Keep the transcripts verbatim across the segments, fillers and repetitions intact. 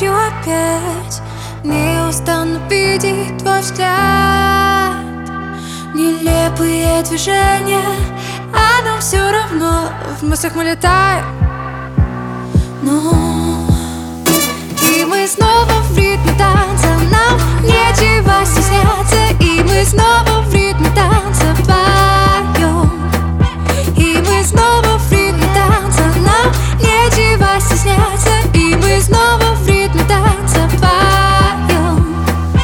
ночью опять не устану видеть твой взгляд. Нелепые движения, а нам все равно. В мыслях мы летаем, но и мы снова в ритме танца. Нам нечего стесняться, и мы снова в ритме танца вдвоем. И мы снова в ритме танца. Нам нечего стесняться, и мы снова в ритме танца вдвоем.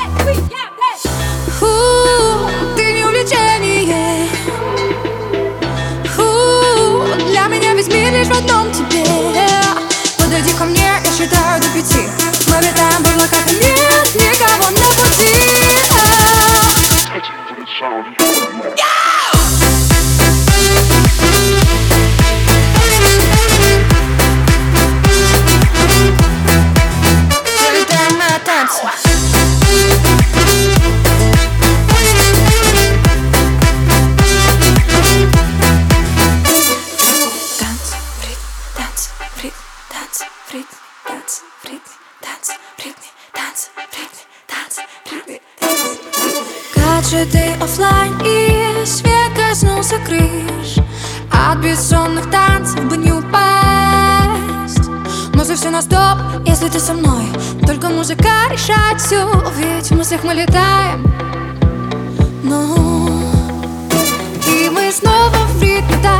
Фу, ты не увлечение. Фу, для меня весь мир лишь в одном тебе. Подойди ко мне, я считаю до пяти. Мы летаем в облаках, и нет никого на пути. Летаем на танцы. Танц, в ритме, танц, в ритме, танц, в ритме, танц, в ритме, танц, в ритме, танц, в ритме, танц. Гаджеты оффлайн, и свет коснулся крыш. От бессонных танцев бы не упасть. Мысли все на стоп, если ты со мной. Только музыка решает все, ведь в мыслях мы летаем. Но и мы снова в ритме танца.